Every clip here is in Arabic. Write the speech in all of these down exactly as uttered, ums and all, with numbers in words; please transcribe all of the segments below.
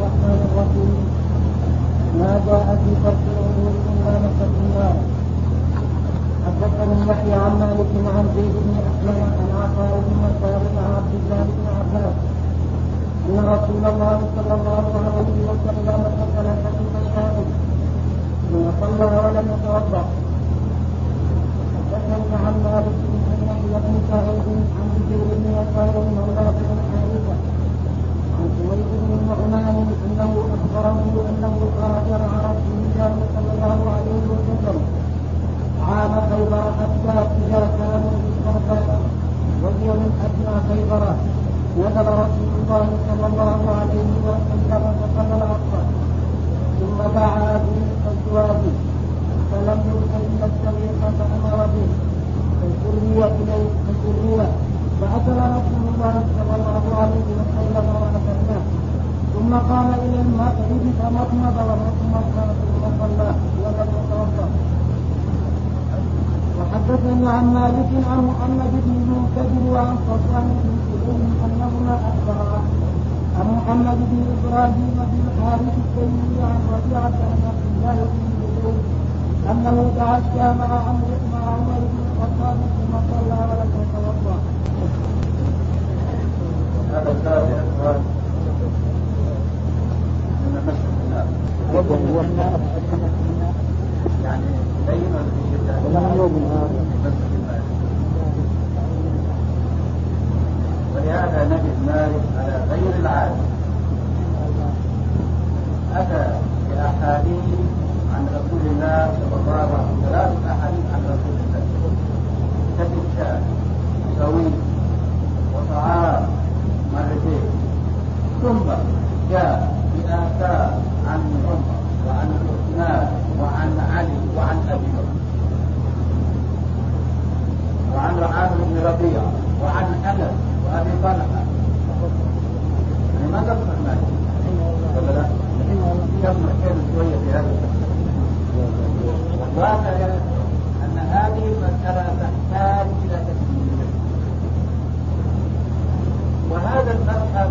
الرحمن الرحيم. ما جاء في فرق الأمور إلا مسك النار. حدثني يحيى عن مالك عن زيد بن أسلم عن عطاء بن مسعود عن عبد الله بن عباس أن رسول الله صلى الله عليه وسلم قتل خفيف الشاهد ثم صلى ولم يتوضأ. حدثني عن مالك بن يحيى بن سعيد عن بشير بن يسار مولى بن حارثة عن سويد بن النعمان انه اخبره انه خرج مع رسول الله صلى الله عليه وسلم عام خيبر حتى اذا كانوا بالصرفاء وهي من ادنى خيبر نزل رسول الله صلى الله عليه وسلم فصلى العصر ثم دعا بالازواج فلم يرسل الى السبيل فامر به فسري اليه فسري فأكل رسول الله صلى الله عليه وسلم وأكلناه ثم قام إلى المغرب فمضمض ثم صلى ولم يتوضأ. وحدثني عن مالك عن محمد بن المنكدر وعن صفوان بن سليم أنهما أخبرا عن محمد بن إبراهيم بن الحارث التيمي عن ربيعة عن عبد الله بن زبير أنه تعشى مع عمرو مع عمر بن الخطاب ثم صلى ولم يتوضأ. هذا الباب يا اخوان من مسجد النار يعني دائما في مسجد المال ولهذا نجد مالك على غير العادة أتى بأحاديث عن رسول الله صلى الله عليه وسلم ثلاث أحاديث عن رسول الله كتب شاة سوي وطعام مرتين ثم جاء بآثار عن عمر وعن عثمان وعن علي وعن أبي بكر وعن عامر بن ربيعة وعن أنس وأبي طلحة. يعني ما تفهم مالك ولا لا؟ كم كان شوية في هذا الواقع أن هذه المسألة تحتاج إلى تكميل. وهذا المذهب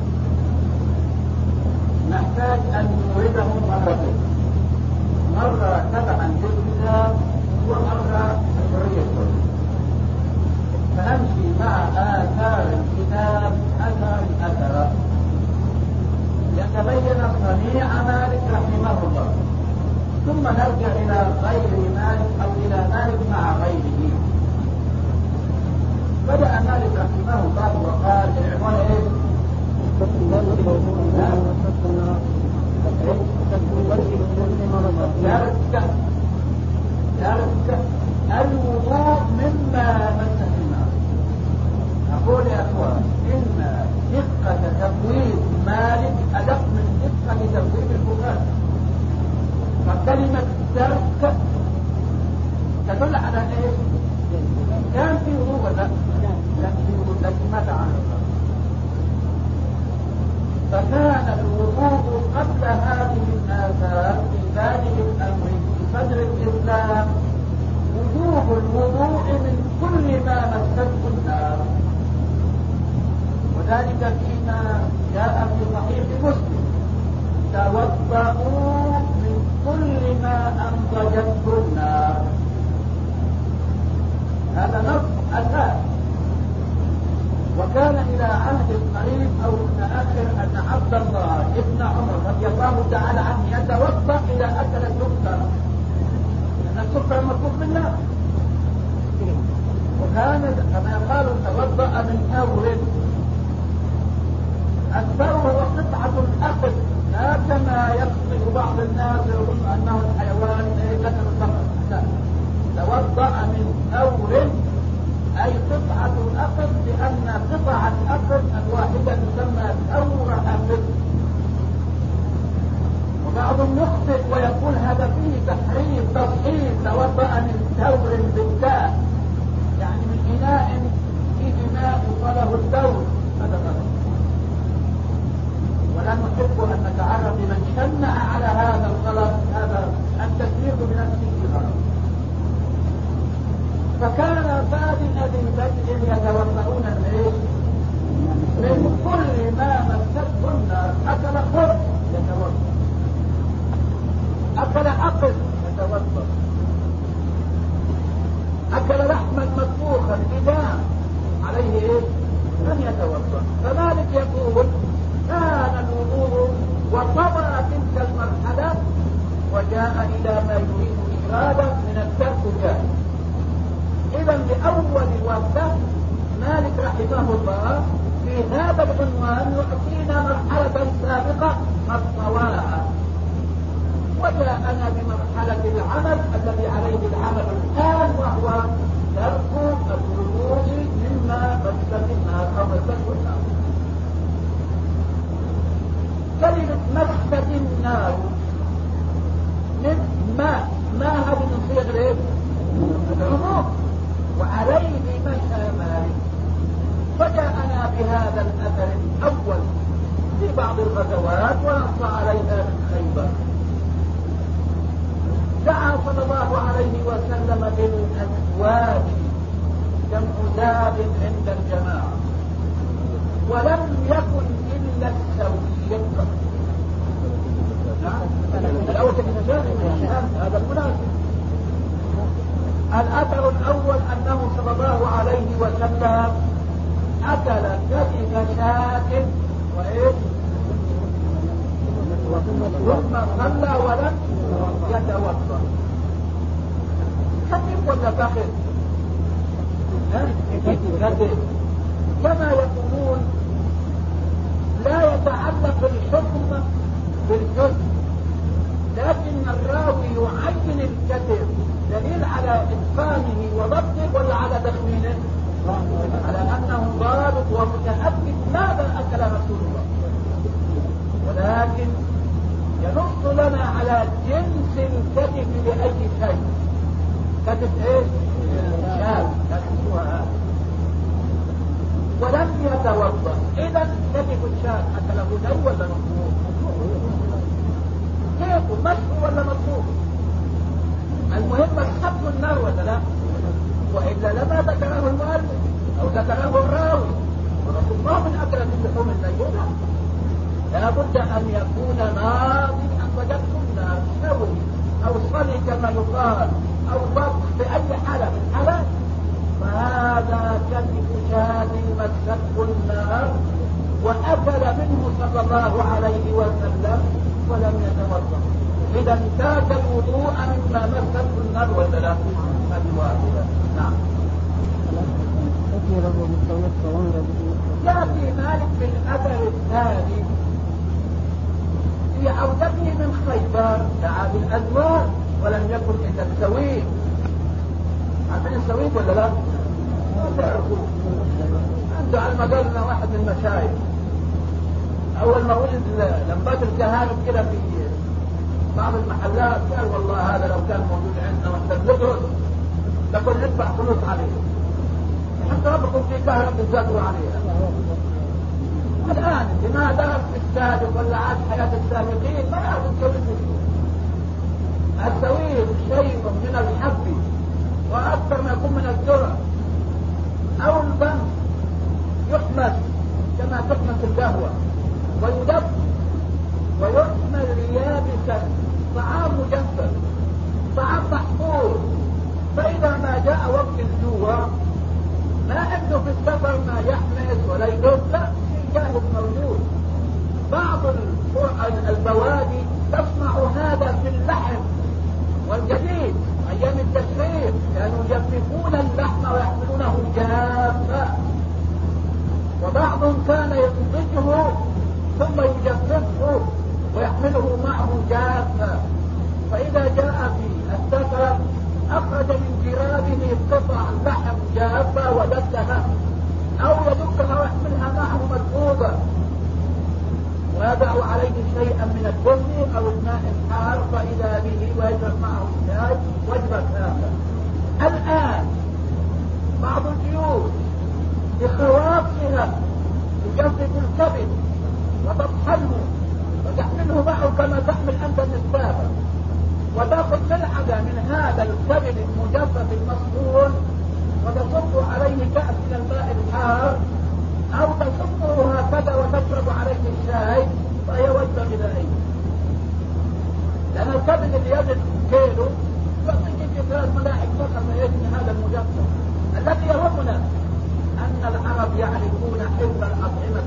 نحتاج أن نورده مرتين، مرة تبعا للكتاب ومرة حرية فنمشي مع آثار الكتاب أثر أثر يتبين صنيع مالك رحمه الله ثم نرجع إلى غير مالك أو إلى مالك مع غيره. بدأ مالك رحمه الله وقال العنوان ايه؟ يرجع الوضوء مما مس النار. أقول يا أخوان إن دقة تبويب مالك أدق من دقة تبويب البخاري. فكلمة ترك تدل على ايه؟ كان في وضوء ولا لكن ماذا عنه؟ فكان الوضوء قبل هذه الآثار في ذلك الأمر في صدر الإسلام وجوب الوضوء من كل ما مسته النار، وذلك فيما جاء في صحيح مسلم توضؤوا من كل ما أنضجته النار. هذا نص أساس. وكان إلى عهد قريب أو متأخر أن عبد الله ابن عمر رضي الله تعالى عنه يتوضأ إذا أكل السكر، لأن السكر مطلوب بالله. وكان كما قالوا توضأ من ثور. الثور هو قطعة الأكل، لا كما يقصد بعض الناس يظن أنه الحيوان ذكر الصخر. لا، توضأ من ثور أي قطعة الأقل، لأن قطع الأقل الواحدة تسمى ثور أقل. وبعضهم يخطئ ويقول هذا فيه تحريف تصحيح توضأ من ثور بالتاء، يعني من إناء في إناء وصله الثور، هذا غلط. ولا نحب أن نتعرض لمن شنع على هذا الغلط، هذا التكليف بنفسه غلط. فكان بادئ ببدء يتوضؤون من كل ما مسته النار. أكل خبز فمالك يقول كان الوضوء وطبع تلك المرحلة وجاء إلى ما يريد إرادة من الترك جاء. إذا لأول وقته مالك رحمه الله في هذا العنوان يعطينا مرحلة سابقة الطواعة، وجاءنا بمرحلة العمل الذي عليه العمل الآن، وهو ترك الوضوء مما مسك النار أو مسك النار. كلمة مسك النار من ما ما هذه من صيغ ايه؟ العموم، وعليه مشى مالك. فجاءنا بهذا الأثر الأول في بعض الغزوات ونص عليها من خيبر. دعا صلى الله عليه وسلم بالأزواج جمع زاد عند الجماعة، ولم يكن إلا السوي. الأول هذا المناسب. الأثر الأول أنه صلى الله عليه وسلم أكل كتف شاة وإيش ثم صلى ولم يتوضأ. كتف ولا فخذ؟ كتف. كما يقولون لا يتعلق الحكم بالجزء، لكن الراوي يعين الكتف دليل على إتقانه وضبطه ولا على تخمينه؟ على أنه ضابط ومتأكد ماذا أكل رسول الله، ولكن ينص لنا على جنس الكتف لأي شيء. كتف ايش؟ شاب كتفها ولم يتوضأ. إذا كتف الشاب أكله دم ولا مطلوب؟ كيف مشروع ولا مطلوب؟ المهم مسحب النار ولا لا؟ وإلا لما ذكره المؤلف أو ذكره الراوي. ورسول الله من أكل اللحوم الميتة لا بد أن يكون ماضي أن وجدتم النار سوي أو صلي كما يقال أو ضبط بأي حالة من حالات، فهذا كتف شاة مسته النار وأكل منه صلى الله عليه وسلم ولم يتوضأ. إذا ترك الوضوء مما مسته النار ولا لا؟ الواحدة. نعم. يأتي مالك بالأثر الثاني في عودته من خيبر دعا بالأزواج ولم يكن إلا السويق. عارفين السويق ولا لا؟ ما تعرفوه. عنده على المدرسة واحد من المشايخ أول ما ولد لمبات الكهانة كده في بعض المحلات قال والله هذا لو كان موجود عندنا واحنا بندرس لكن ندفع فلوس عليه حتى ربكم في كهرباء بتزادوا عليها. الآن بما درس في السابق ولا عاش حياة السابقين ما يعرف السويق. السويق شيء من الحب وأكثر ما يكون من الذرة أو البن يحمس كما تحمس القهوة ويدب ويحمل يابسا، طعام مجفف طعام محفوظ. فإذا ما جاء وقت الجوع ما عنده في السفر ما يحمس ولا يدب، لا شيء جاهز موجود. بعض البوادي تصنع هذا في اللحم والجديد. أيام التشريف كانوا يجففون اللحم ويحملونه جافا، وبعضهم كان ينضجه ثم يجففه ويحمله معه جافا. فإذا جاء في السفر أخرج من جرابه قطع لحم جافا ودسها أو يدكها ويحملها معه مدفوضة ويضع عليه شيئا من البن أو الماء الحار فإذا به ويشرب معه الشاي وجبة هذا. الآن بعض الجيوش بخواصها تجفف الكبد وتطحنه وتحمله معه كما تحمل أنت النسبابة وتأخذ ملعقة من هذا الكبد المجفف المصفون وتصب عليه كأس من الماء الحار أو تصبه هكذا وتشرب عليه الشاي فهي وجبة غذائية. لأن الكبد اللي يجد كيلو يعطيك في ثلاث ملاعق فقط ما يجد هذا المجفف. الذي يهمنا أن العرب يعرفون حلم الأطعمة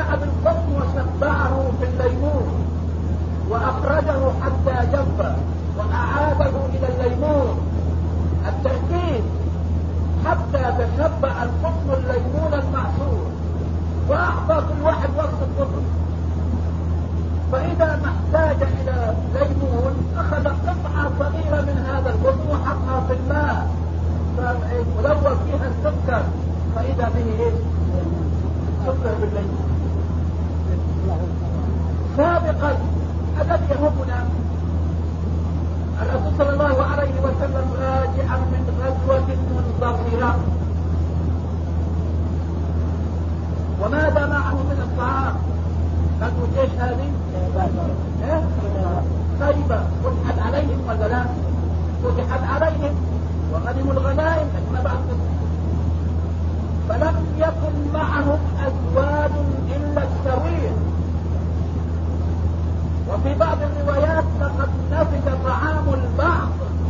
فجاء بالقطن وشبعه في الليمون وأخرجه حتى جف وأعاده إلى الليمون، التأكيد حتى تشبع القطن الليمون المعصور، وأعطى كل واحد وصف القطن. فإذا ما احتاج إلى ليمون أخذ قطعة صغيرة من هذا القطن وحطها في الماء ولو فيها السكر، فإذا به إيه؟ سكر بالليمون. سابقا الذي يهمنا الرسول صلى الله عليه وسلم راجعا من غزوة منتظرة، وماذا معه من الطعام؟ غزوة ايش هذه؟ ايه؟ خيبة. فتحت عليهم ولا لا؟ فتحت عليهم وغنموا الغنائم لكن بعد، فلم يكن معهم أزواج إلا السويق. وفي بعض الروايات لقد نفد طعام البعض.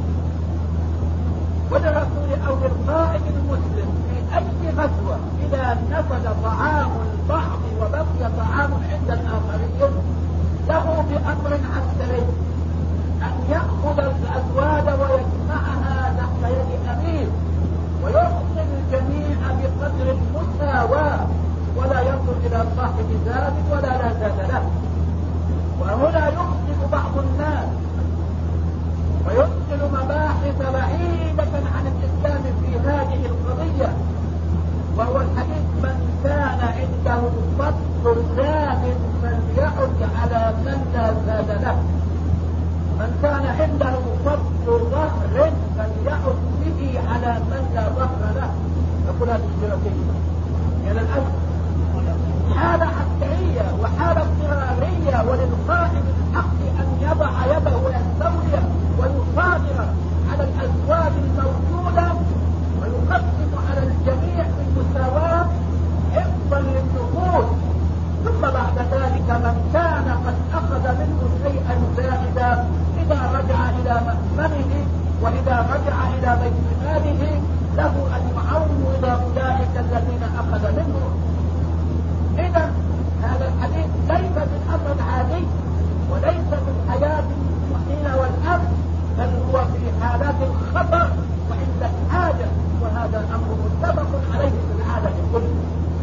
وللرسول أو للقائد المسلم في أي غزوة إذا نفد طعام البعض وبقي طعام عند الآخرين له بأمر عسكري أن يأخذ الأزواج ويجمعها تحت يد أمير ويعطي الجميع بقدر المساواة ولا ينظر إلى صاحب ذلك ولا لا ذات له. وهنا يخطئ بعض الناس ويدخل مباحث بعيدة عن الإسلام في هذه القضية، وهو الحديث من كان عنده فضل زاد فليعد على من لا زاد له، من كان عنده فضل ظهر فليعد به على من لا ظهر له. يقول هذه الشرطية يعني الأسف حالة عسكرية وحالة اضطرارية، وللقائد الحق أن يضع يده ويستولي ويصادر على الأزواج الموجودة ويقسم على الجميع بالمساواة حفظا للنفوس. ثم بعد ذلك من كان قد أخذ منه شيئا زائدا إذا رجع إلى مأمنه وإذا رجع إلى بيت ماله له أن يعوض أولئك الذين أخذ منه. إذا هذا الحديث ليس من أمر عادي وليس من حياة المؤمنين والأمن، بل هو في حالات الخطر وعند الحاجة، وهذا أمر متفق عليه في العالم كله.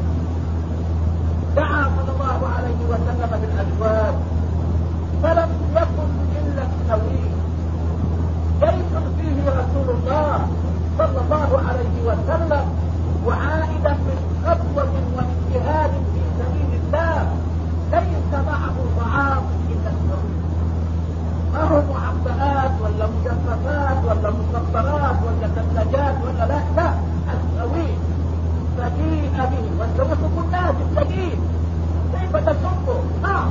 دعا صلى الله عليه وسلم بالأزواج فلم يكن إلا السويق. جيش فيه رسول الله صلى الله عليه وسلم وعائدا من خطوة ومن جهاد في سبيل الله ليس معه طعام إلا السويق. ما هو معبئات ولا مجففات ولا مسطرات ولا ثلاجات ولا لا لا، السويق فجيء به. والسويق كلها بالسجيل كيف تسبه؟ نعم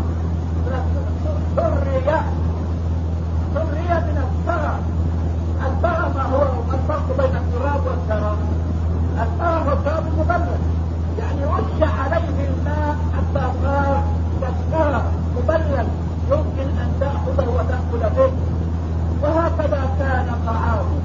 سرية سرية من الثرى. الثرى ما هو الفرق بين التراب والثرى؟ الثرى هو التراب المبلل، يعني رش عليه الماء حتى صار كالثرى مبلل يمكن أن تأخذه وتأكل به. وهكذا كان طعامه،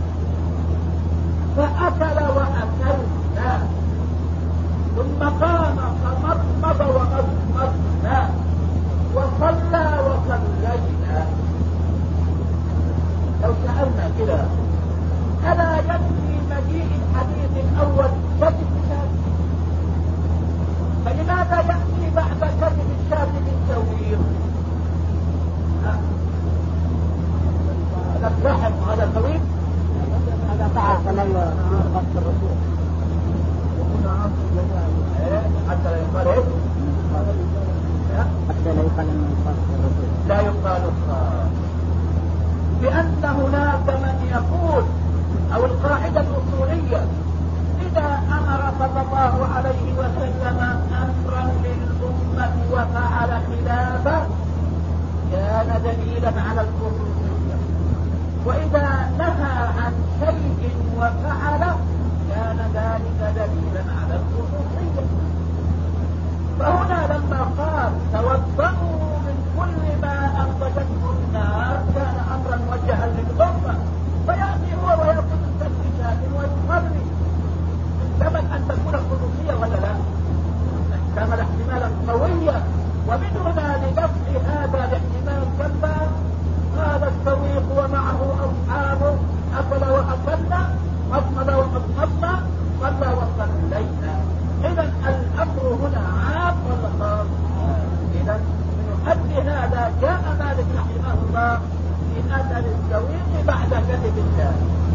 فأكل وأكلنا ثم قام فمضمض ومضمضنا وصلى وصلينا. لو سألنا كده ألا يكفي مجيء الحديث الأول كتب الشاب؟ فلماذا يأتي بعد كتب الشاب بالتوبير؟ هذا لحم هذا طويل، هذا طعام صلى خط الرسول حتى لا يقال ايه؟ حتى لا يقال لا يقال الصار، لأن هناك من يقول أو القاعدة الأصولية إذا أمر صلى الله عليه وسلم أمرا للأمة وفعل خلافه كان دليلا على الخصوصية، وإذا نهى عن شيء وفعله كان ذلك دليلا على الخصوصية. فهنا لما قال توضأوا من كل ما أنضجته النار كان أمرا موجها للأمة، فيأتي هو ويأخذ التسبيحات ويصلي. احتمل أن تكون الخصوصية ولا لا؟ احتمل احتمالا قويا ومن هنا لدفع هذا الاحتمال كلا قال السويق ومعه أصحابه أكل وأكل أصمد وأصمد صلى وصلينا. إذا الأمر هنا عام ولا خاص؟ إذا من أجل هذا جاء مالك رحمه الله في أثر السويق بعد كذب الله.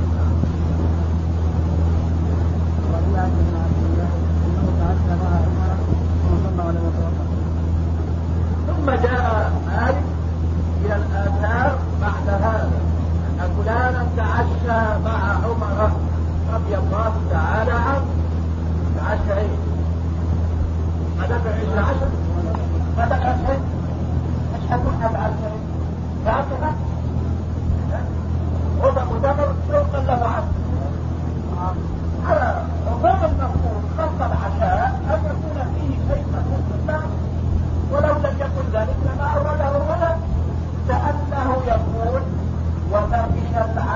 ثم جاء مالك إلى الآثار بعد هذا أن فلانا تعشى مع عمر رضي الله تعالى عنه. تعشى ايه؟ ماذا تعيش العشر؟ ماذا تعشى؟ أشهد أن تعشى تعشى هذا مدمر سوقا له عنه. على عموم المفهوم خلق العشاء أن يكون فيه شيء مخصوص، ولو لم يكن ذلك لما أوله هنا، كأنه يقول وفرش العشاء